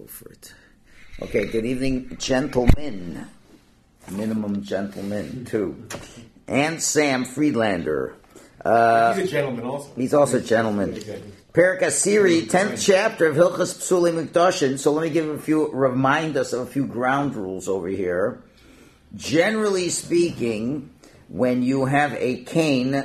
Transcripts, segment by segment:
for it. Okay, good evening, gentlemen. Minimum gentlemen, too. And Sam Friedlander. He's a gentleman also. He's also a gentleman. Perek Asiri, 10th chapter of Hilchas Psuli Mikdashin. So let me remind us of a few ground rules over here. Generally speaking, when you have a cane,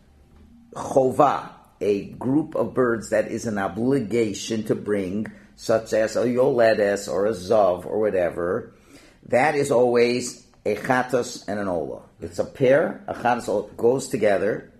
chovah, a group of birds that is an obligation to bring, such as a yoledes or a zav or whatever, that is always a chatas and an ola. It's a pair, a chatas goes together,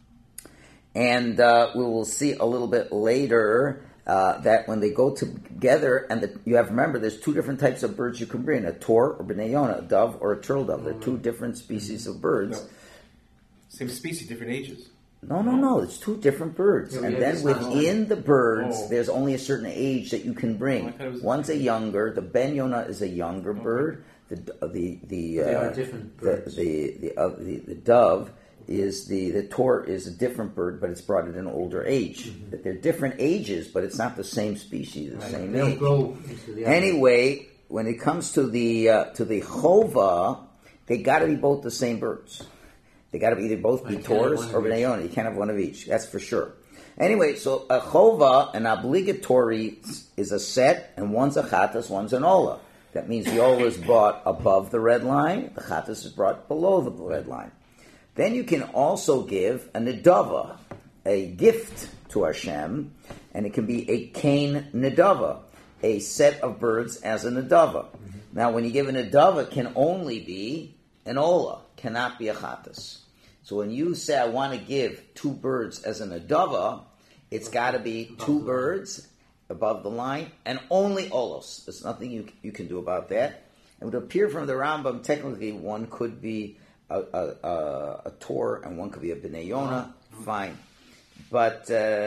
and we will see a little bit later that when they go together, and you have to remember, there's two different types of birds you can bring: a tor or b'nei yonah, a dove or a turtle dove. They're two different species of birds. No. Same species, different ages. No. It's two different birds. And then within the birds, there's only a certain age that you can bring. One's a younger. The ben yonah is a younger bird. They are different birds. The dove is the tor is a different bird, but it's brought at an older age. Mm-hmm. That they're different ages, but it's not the same species, the same age. Anyway, when it comes to the chova, they got to be both the same birds. They got to be either both be tors or b'nei yonah. You can't have one of each. That's for sure. Anyway, so a chova, an obligatory, is a set, and one's a chatas, one's an ola. That means the ola is brought above the red line, the chatas is brought below the red line. Then you can also give a nedava, a gift to Hashem, and it can be a cane nedava, a set of birds as a nedava. Mm-hmm. Now, when you give a nedava, it can only be an ola, cannot be a chatas. So when you say, I want to give two birds as an nedava, it's got to be two birds above the line, and only olos. There's nothing you can do about that. It would appear from the Rambam, technically one could be a tor and one could be a b'nei yonah, fine. But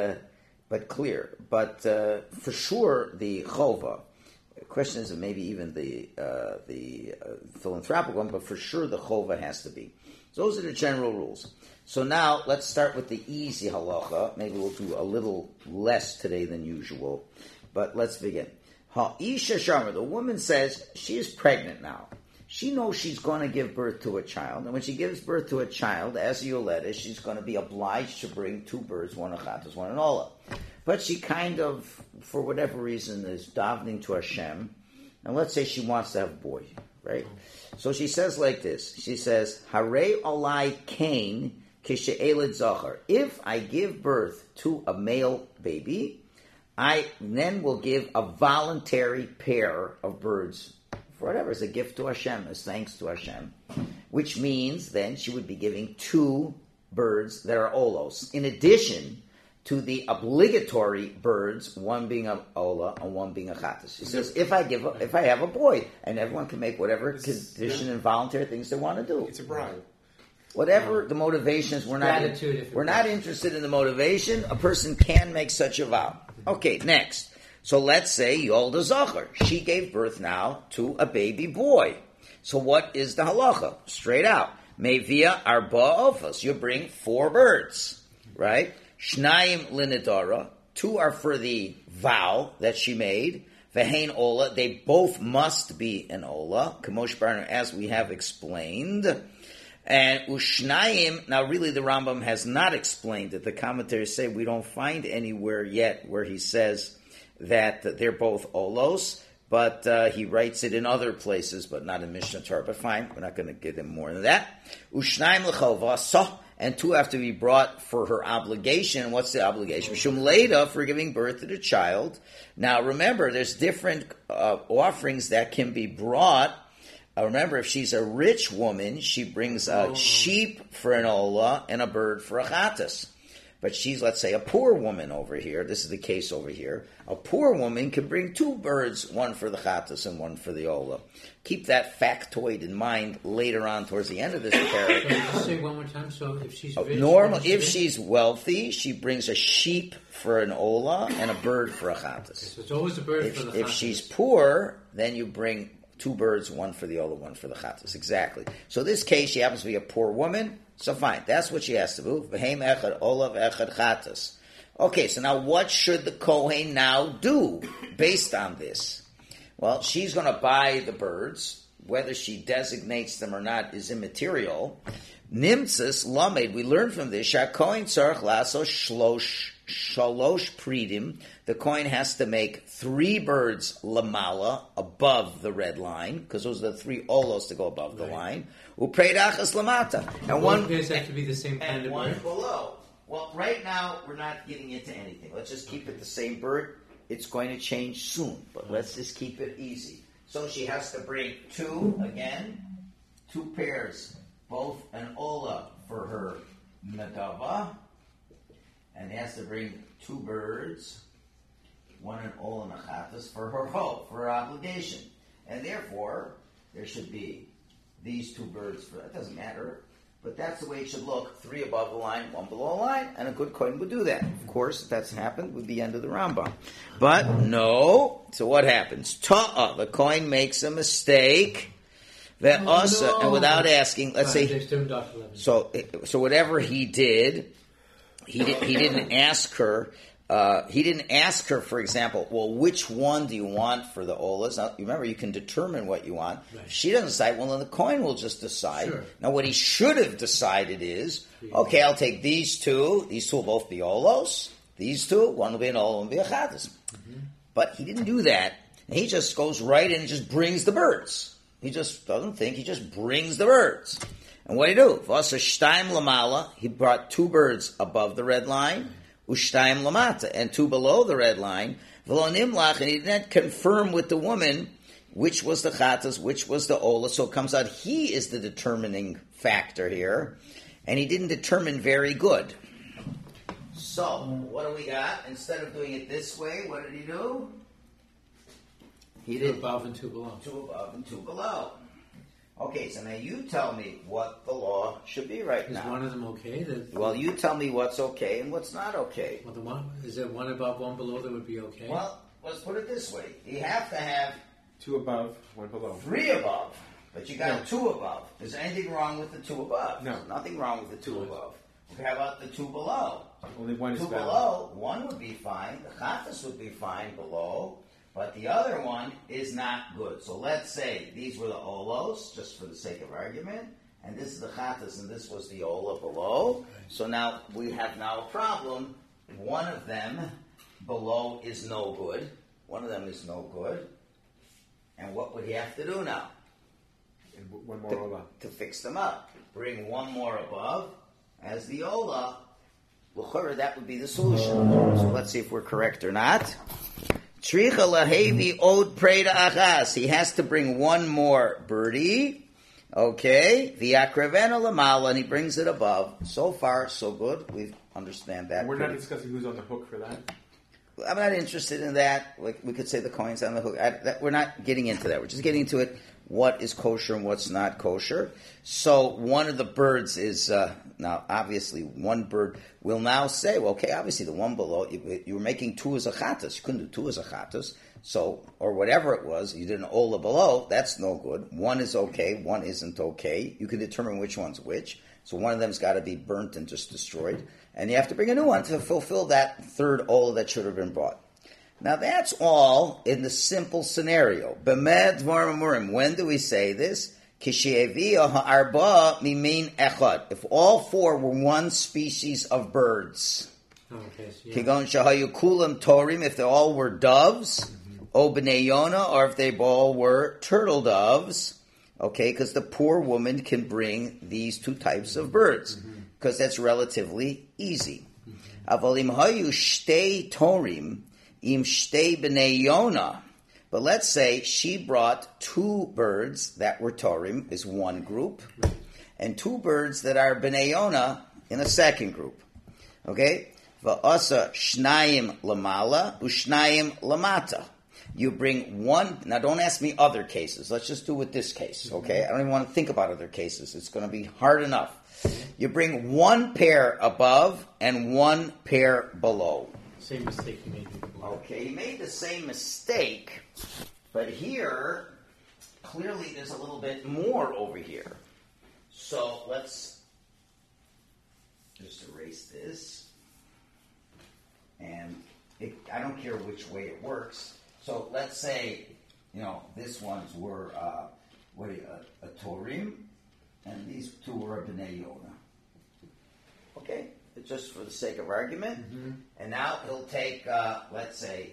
clear. But for sure, the chova, the question is maybe even the philanthropic one, but for sure the chova has to be. So those are the general rules. So now let's start with the easy halacha. Maybe we'll do a little less today than usual, but let's begin. Ha'isha sharma, the woman says she is pregnant now. She knows she's going to give birth to a child, and when she gives birth to a child, as a yoledes, she's going to be obliged to bring two birds, one a chatas, one an ola. But she kind of, for whatever reason, is davening to Hashem, and let's say she wants to have a boy, right? So she says like this. She says, Harei olai kain kishe'eled zachar. If I give birth to a male baby, I then will give a voluntary pair of birds, for whatever, as a gift to Hashem, as thanks to Hashem. Which means then she would be giving two birds that are olos, in addition to the obligatory birds, one being a ola and one being a chatas. She says, if I have a boy, and everyone can make whatever condition and voluntary things they want to do. It's a bribe. Whatever the motivations, we're not interested in the motivation. A person can make such a vow. Okay, next. So let's say Yolda Zachar. She gave birth now to a baby boy. So what is the halacha? Straight out. Mevia arba ofas. You bring 4 birds, right? Shnayim linidara. 2 are for the vow that she made. Vehain ola. They both must be an ola. Kamosh Barner, as we have explained. And Ushnayim, now really the Rambam has not explained it. The commentaries say we don't find anywhere yet where he says that they're both olos, but he writes it in other places, but not in Mishnah Torah. But fine, we're not going to give him more than that. Ushnayim l'chovah, and 2 have to be brought for her obligation. What's the obligation? Shum Leda, for giving birth to the child. Now remember, there's different offerings that can be brought. Remember, if she's a rich woman, she brings a sheep for an ola and a bird for a chatas. But she's, let's say, a poor woman over here. This is the case over here. A poor woman can bring 2 birds, one for the chatas and one for the ola. Keep that factoid in mind later on towards the end of this paragraph. So say one more time. So if she's rich, if she's wealthy, she brings a sheep for an ola and a bird for a chatas. Okay, so it's always a bird for the chatas. If she's poor, then you bring 2 birds, one for the ola, one for the chatas. Exactly. So this case, she happens to be a poor woman. So fine, that's what she has to do. V'heim echad olav echad chatas. Okay, so now what should the Kohen now do based on this? Well, she's going to buy the birds. Whether she designates them or not is immaterial. Nimtzis lamed. We learn from this. Shakoin tzarich laso shalosh pridim. The coin has to make 3 birds lamala above the red line, because those are the 3 olos to go above the line. Upreidachas lamata. And one pairs have to be the same kind of one bird. below. Well, right now we're not getting into anything. Let's just keep it the same bird. It's going to change soon, but let's just keep it easy. So she has to bring 2 pairs, both an ola for her nadava, and has to bring 2 birds, 1 an ola nachatas for her hope, for her obligation. And therefore, there should be these 2 birds for, it doesn't matter, but that's the way it should look, 3 above the line, 1 below the line, and a good coin would do that. Of course, if that's happened, would be the end of the Rambam. But no, so what happens? Ta'ah, the coin makes a mistake, and without asking, let's say, so whatever he did, he didn't ask her. He didn't ask her, for example, well, which one do you want for the olas? Now, remember, you can determine what you want. Right. If she doesn't decide, well, then the coin will just decide. Sure. Now, what he should have decided is, okay, I'll take these 2. These 2 will both be olos. These 2, one will be an ola, one will be a chatas. Mm-hmm. But he didn't do that. He just goes right in and just brings the birds. He just doesn't think. He just brings the birds. And what did he do? Vasa shtaim lamala. He brought 2 birds above the red line. Ushtaim lamata, and 2 below the red line. V'lo nimlach, and he didn't confirm with the woman which was the chatas, which was the ola. So it comes out he is the determining factor here, and he didn't determine very good. So what do we got? Instead of doing it this way, what did he do? He did 2 above and 2 below. 2 above and 2 below. Okay, so now you tell me what the law should be right now. Is one of them okay? Well, you tell me what's okay and what's not okay. Well, is there 1 above, 1 below that would be okay? Well, let's put it this way. You have to have 2 above, 1 below. 3 above, but you got 2 above. Is there anything wrong with the 2 above? No. There's nothing wrong with the 2 above. How about the 2 below? Only 1 is 2 valid. below, 1 would be fine. The chatas would be fine below. But the other one is not good. So let's say these were the olos, just for the sake of argument, and this is the chatas, and this was the ola below. So now we have a problem. One of them below is no good. One of them is no good. And what would he have to do now? And 1 more ola. To fix them up. Bring 1 more above as the ola. L'chora, that would be the solution. So let's see if we're correct or not. Tricha lahevi od preda achas. He has to bring 1 more birdie. Okay. V'yakrevena lamala, and he brings it above. So far, so good. We understand that. And we're not discussing who's on the hook for that? I'm not interested in that. We could say the coin's on the hook. We're not getting into that. We're just getting into it. What is kosher and what's not kosher. So one of the birds is, now obviously one bird will now say, well, okay, obviously the one below, you were making 2 as a chatas. You couldn't do 2 as a chatas. So, or whatever it was, you did an ola below, that's no good. 1 is okay, 1 isn't okay. You can determine which one's which. So one of them's got to be burnt and just destroyed. And you have to bring a new one to fulfill that 3rd ola that should have been brought. Now that's all in the simple scenario. B'med dvar amurim. When do we say this? Kishe'eviya ha'arba mimin echad. If all 4 were one species of birds. Kigon shahayu kulam torim. If they all were doves. O b'nei Yona. Or if they all were turtle doves. Okay, because the poor woman can bring these 2 types of birds. Because that's relatively easy. Avalim hayu shtei torim. Im shtei b'nei Yona. But let's say she brought 2 birds that were Torim, is one group, and 2 birds that are b'nei Yona in a second group. Okay? V'asa shnayim lamala, ushnayim lamata. You bring 1, now don't ask me other cases, let's just do with this case, okay? I don't even want to think about other cases, it's going to be hard enough. You bring 1 pair above and 1 pair below. Same mistake you made before. Okay, you made the same mistake, but here, clearly there's a little bit more over here. So let's just erase this. And I don't care which way it works. So let's say this ones were a Torim, and these two were a Bnei Yonah. Okay, just for the sake of argument. Mm-hmm. And now he'll take, let's say,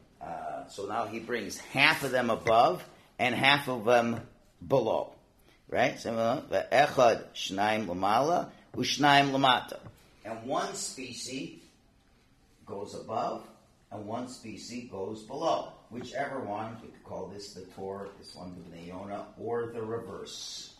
so now he brings half of them above and half of them below. Right? So, echad shnaim lamala ushnaim lamata. And one species goes above and one species goes below. Whichever one, we could call this the Torah, this one the Bnei Yonah, or the reverse.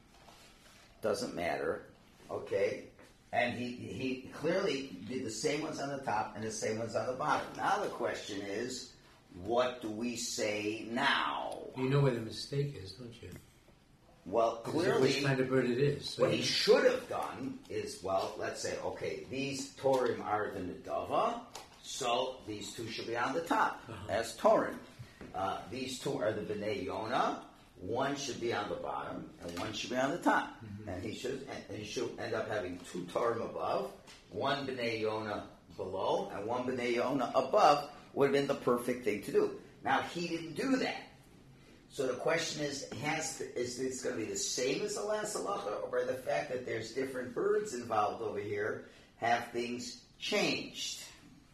Doesn't matter. Okay? And he clearly did the same ones on the top and the same ones on the bottom. Now the question is, what do we say now? You know where the mistake is, don't you? Well, clearly, which kind of bird it is. So what he should have done is, well, let's say, okay, these Torim are the Nedava, so these two should be on the top as Torim. These two are the Bnei Yonah. One should be on the bottom and one should be on the top. Mm-hmm. And he should end up having two Torim above, one Bnei Yonah below, and one Bnei Yonah above would have been the perfect thing to do. Now, he didn't do that. So the question is this going to be the same as the last halacha, or by the fact that there's different birds involved over here, have things changed?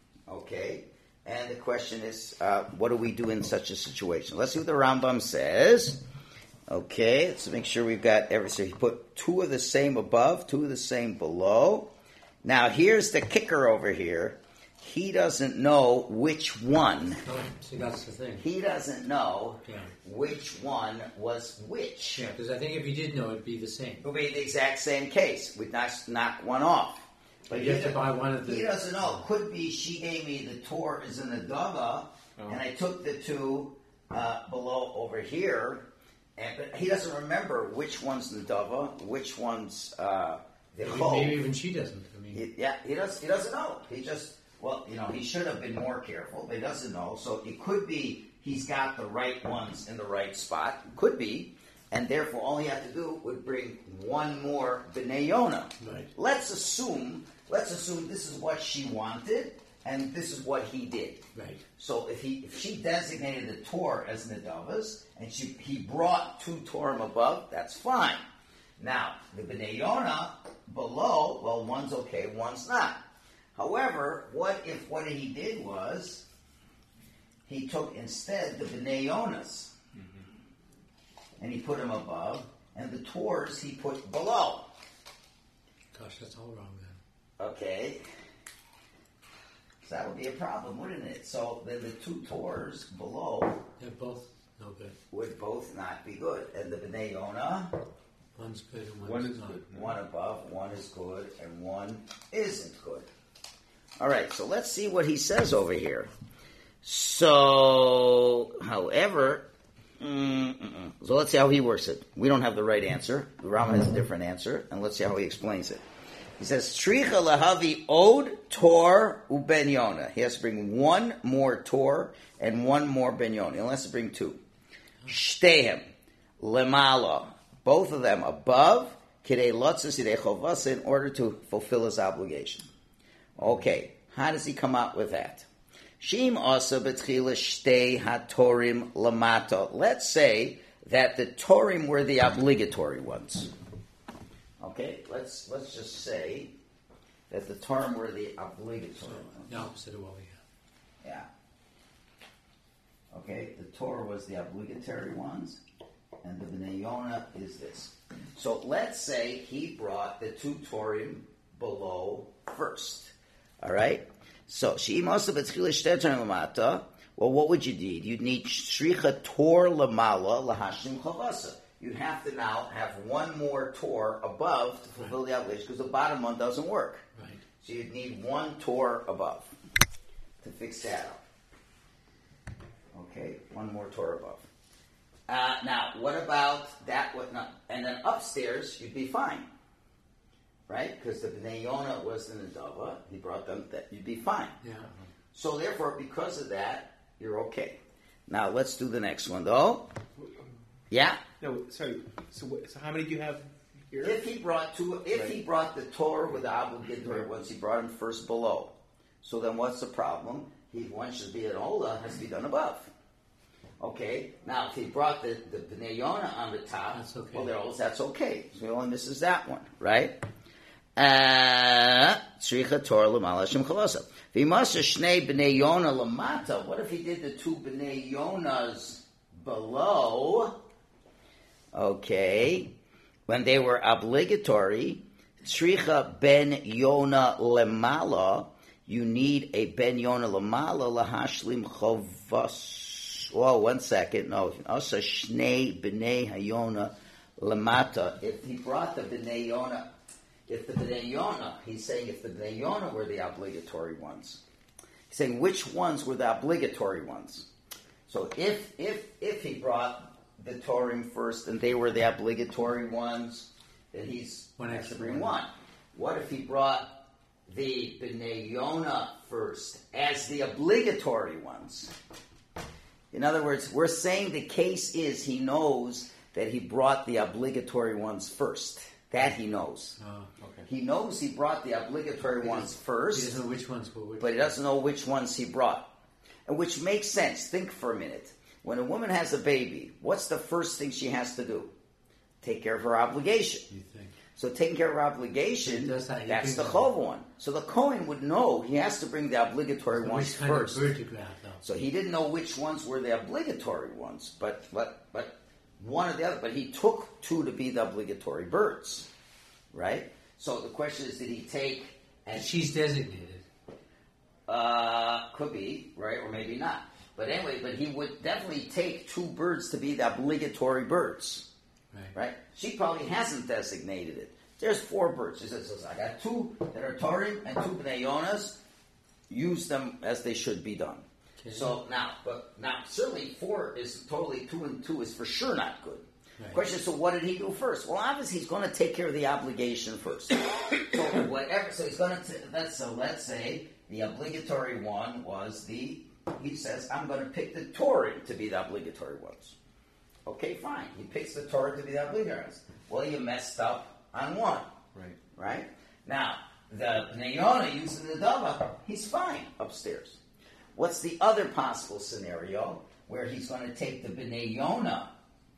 Okay? And the question is, what do we do in such a situation? Let's see what the Rambam says. Okay, let's make sure we've got everything. So he put two of the same above, two of the same below. Now, here's the kicker over here. He doesn't know which one. See, that's the thing. He doesn't know which one was which. Yeah, because I think if he did know, it'd be the same. It would be the exact same case. We'd knock one off. But you have to buy one of the... He doesn't know. Could be she gave me the Torah as an Adava, and I took the two below over here, but he doesn't remember which one's the Adava, which one's the Chol. Maybe even she doesn't. I mean, he doesn't know. He just... Well, he should have been more careful, but he doesn't know. So it could be he's got the right ones in the right spot. Could be. And therefore, all he had to do would bring one more Bnei Yonah. Right. Let's assume this is what she wanted, and this is what he did. Right. So if she designated the Torah as Nedavas, and he brought two Torah above, that's fine. Now, the Bnei Yonah below, well, one's okay, one's not. However, what if what he did was he took instead the Bnei Yonahs and he put them above, and the Torahs he put below. Gosh, that's all wrong then. Okay. So that would be a problem, wouldn't it? So then the two Torahs below they're both no good. Would both not be good. And the Bnei Yonah, one's good and one one's is not. good. One above, one is good, and one isn't good. All right, so let's see what he says over here. So, however, so let's see how he works it. We don't have the right answer. The Rama has a different answer, and let's see how he explains it. He says, Shricha lahavi od tor uben Yonah. He has to bring one more tor and one more ben Yonah. He has to bring two. Shtehem lemala, both of them above, kidei lotzes idei chovasa, in order to fulfill his obligation. Okay, how does he come out with that? Shim asa betchila shtei hatorim lamata. Let's say that the torim were the obligatory ones. Okay, let's just say that the torim were the obligatory ones. The opposite of what we have. Yeah. Okay, the Torah was the obligatory ones, and the Bnei Yonah is this. So let's say he brought the two torim below first. All right? So, well, what would you need? You'd need shricha tor lamala lahashim chavasa. You'd have to now have one more tor above to fulfill the obligation, because the bottom one doesn't work. Right. So you'd need one tor above to fix that up. Okay, one more tor above. Now, what about that? And then upstairs, you'd be fine. Right? Because the Bnei Yonah was in the Dava, he brought them, that you'd be fine. Yeah. So therefore, because of that, you're okay. Now, let's do the next one, though. Yeah? No, sorry. So how many do you have here? If he brought he brought the Torah with the obligatory ones, he brought them first below. So then what's the problem? One should be an Ola, has to be done above. Okay, now if he brought the Bnei Yonah on the top, that's okay. Well, that's okay. So he only misses that one, right? Tzricha Torah l'mala Hashem chalosa. V'imasa shnei Bnei Yonah lamata. What if he did the two Bnei Yonahs below? Okay, when they were obligatory, Tzricha Ben Yonah lemala. You need a Ben Yonah lamala lahashlim chovas. Well, 1 second. No, also Shnei B'nei Hayona Lamata. If he brought the B'nei Yonah, he's saying if the B'nei Yonah were the obligatory ones. He's saying which ones were the obligatory ones. So if he brought the Torim first and they were the obligatory ones, then he's has to bring one. What if he brought the B'nei Yonah first as the obligatory ones? In other words, we're saying the case is he knows that he brought the obligatory ones first. That he knows. Oh, okay. He knows he brought the obligatory ones first. He doesn't know which ones were which. But he doesn't know which ones he brought. And which makes sense. Think for a minute. When a woman has a baby, what's the first thing she has to do? Take care of her obligation. You think. So taking care of her obligation, that's the chov one. So the Kohen would know he has to bring the obligatory ones first. Which kind of bird you grab, though? So he didn't know which ones were the obligatory ones, but one or the other. But he took two to be the obligatory birds, right? So the question is, did he take? And she's designated. Could be, right, or maybe not. But anyway, but he would definitely take two birds to be the obligatory birds. Right? She probably hasn't designated it. There's 4 birds. She says, I got 2 that are Torim and 2 Bnei Yonahs. Use them as they should be done. Okay. So now certainly 4 is totally 2 and 2 is for sure not good. Right. Question: so what did he do first? Well, obviously he's going to take care of the obligation first. So whatever. So he's going to. So let's say the obligatory one was the. He says, I'm going to pick the Torim to be the obligatory ones. Okay, fine. He picks the Torah to be the obligatory ones. Well, you messed up on one. Right? Now, the Bnei Yonah using the Dava, he's fine upstairs. What's the other possible scenario where he's going to take the Bnei Yonah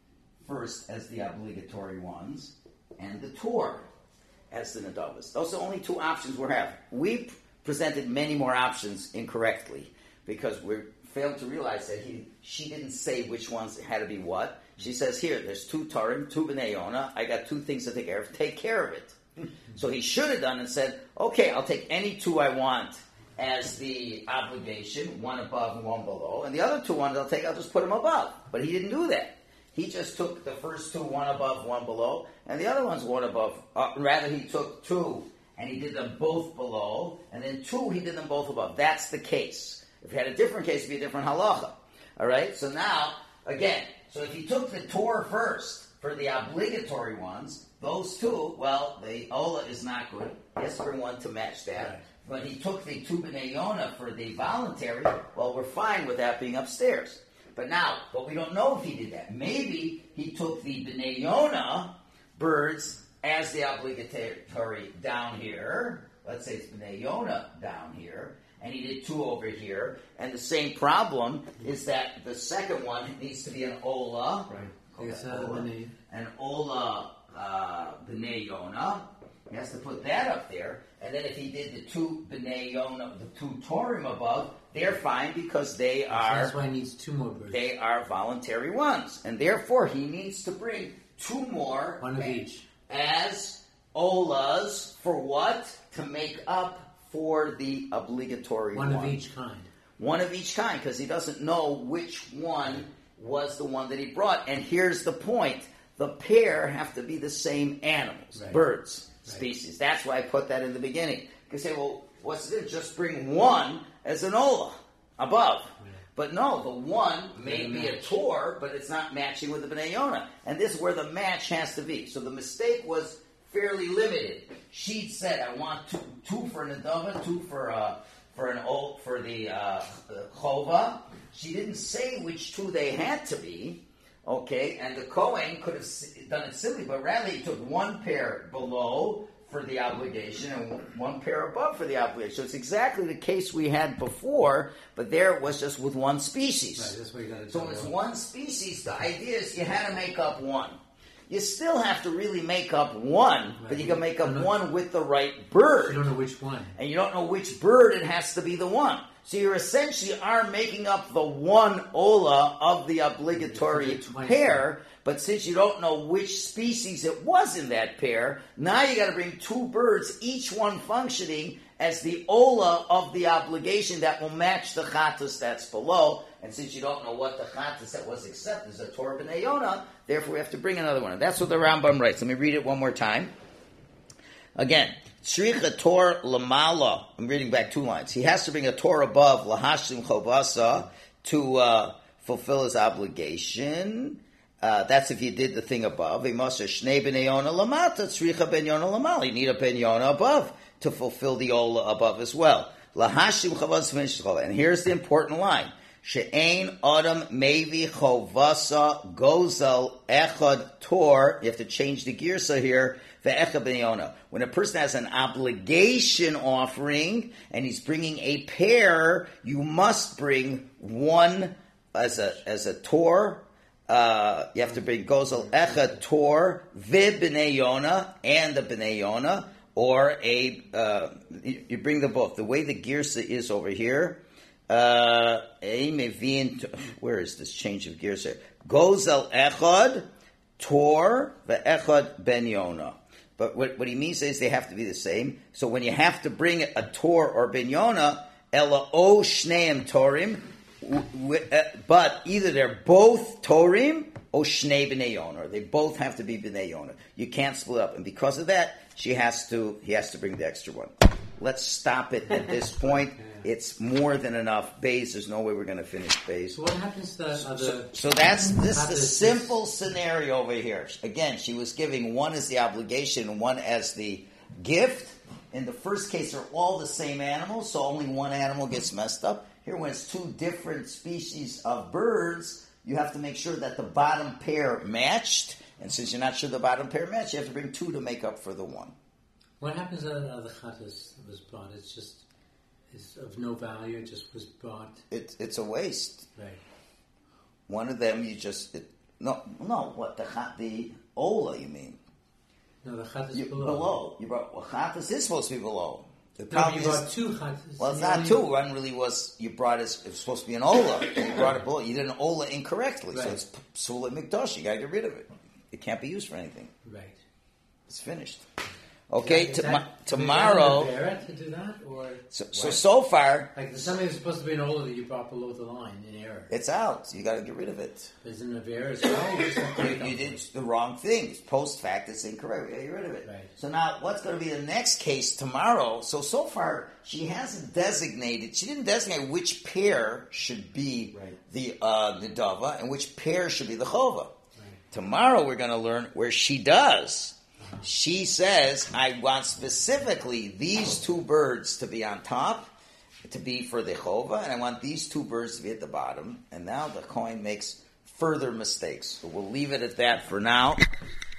first as the obligatory ones and the Torah as the Nadavas? Those are the only 2 options we have. We presented many more options incorrectly because we failed to realize that she didn't say which ones had to be what. She says here, there's 2 Tarim, 2 Bnei Yonah. I got 2 things to take care of. Take care of it. So he should have done and said, okay, I'll take any 2 I want as the obligation, 1 above and 1 below. And the other 2 ones I'll just put them above. But he didn't do that. He just took the first 2, 1 above, 1 below, and the other ones 1 above. Rather, he took 2 and he did them both below, and then 2 he did them both above. That's the case. If he had a different case, it'd be a different halacha. All right? So now, again, so if he took the Torah first for the obligatory ones, those 2, well, the Ola is not good. He has to bring 1 to match that. Right. But he took the 2 Bnei Yonah for the voluntary, well, we're fine with that being upstairs. But we don't know if he did that. Maybe he took the Bnei Yonah birds as the obligatory down here. Let's say it's Bnei Yonah down here. And he did 2 over here. And the same problem is that the second one needs to be an Ola. Right. An Ola Bnei Yonah. He has to put that up there. And then if he did the 2 Bnei Yonah, the 2 Torim above, they're fine because they are... That's why he needs 2 more birds. They are voluntary ones. And therefore he needs to bring 2 more... 1 of each. As Olas for what? To make up for the obligatory one. 1 of each kind. 1 of each kind, because he doesn't know which one was the one that he brought. And here's the point. The pair have to be the same animals, birds, species. That's why I put that in the beginning. You can say, well, what's the difference? Just bring 1 as an Ola above. Right. But no, the 1 may be a Tor, but it's not matching with the Bnei Yonah. And this is where the match has to be. So the mistake was fairly limited. She said, "I want 2 for Nadava, 2 for the Chova." She didn't say which 2 they had to be. Okay, and the Kohen could have done it simply, but rather he took 1 pair below for the obligation and one pair above for the obligation. So it's exactly the case we had before, but there it was just with one species. Right, that's what you got to do. So it's one species. The idea is you had to make up one. You still have to really make up one, right, but you can make up one with the right bird. You don't know which one. And you don't know which bird, it has to be the one. So you essentially are making up the one ola of the obligatory pair, but since you don't know which species it was in that pair, now you got to bring two birds, each one functioning as the ola of the obligation that will match the chatas that's below. And since you don't know what the chatas that was accepted is a Torah b'nei Yonah, therefore we have to bring another one. And that's what the Rambam writes. Let me read it one more time. Again, Tzricha Tor Lamala. I'm reading back 2 lines. He has to bring a Tor above Lahashim Chovasa to fulfill his obligation. That's if you did the thing above. You need a ben Yonah above to fulfill the Ola above as well. And here's the important line. She'ein Adam Mevi Chovasa Gozel Echad Tor. You have to change the girsa here. Ve'echad ben Yonah. When a person has an obligation offering and he's bringing a pair, you must bring one as a Tor. You have to bring Gozel Echad Tor B'nei Yonah and the B'nei Yonah, or you bring them both. The way the girsa is over here. Where is this change of girsa? Gozel Echad Tor ve'Echad ben Yonah. But what he means is they have to be the same. So when you have to bring a Tor or ben Yonah, Ela o shneim Torim. But either they're both Torim or Shnei B'nei Yonah. They both have to be B'nei Yonah. You can't split up. And because of that, he has to bring the extra one. Let's stop it at this point. It's more than enough Bays. There's no way we're going to finish Bays. So what happens to other... So that's the simple scenario over here. Again, she was giving one as the obligation and one as the gift. In the first case, they're all the same animals, so only one animal gets messed up. Here, when it's two different species of birds, you have to make sure that the bottom pair matched. And since you're not sure the bottom pair matched, you have to bring two to make up for the one. What happens to the chatas that was brought? It's of no value. It just was brought. It's a waste. Right. One of them you just what the ola you mean? No, the chatas below. You brought chatas is supposed to be below. You brought two chatas. Well, it's not two. One really was you brought it was supposed to be an ola. And you brought it below. You did an ola incorrectly, right. So it's psula mikdash. You got to get rid of it. It can't be used for anything. Right. It's finished. Okay, tomorrow. To do that, or so far, like something that's supposed to be an ola that you brought below the line in error. It's out. You got to get rid of it. Isn't it error as well? You did the wrong thing. Post fact, it's incorrect. We got to get rid of it. Right. So now, what's going to be the next case tomorrow? So far, she hasn't designated. She didn't designate which pair should be the dava and which pair should be the chova. Right. Tomorrow, we're going to learn where she does. She says, I want specifically these two birds to be on top, to be for the chova, and I want these two birds to be at the bottom. And now the Kohen makes further mistakes. So we'll leave it at that for now.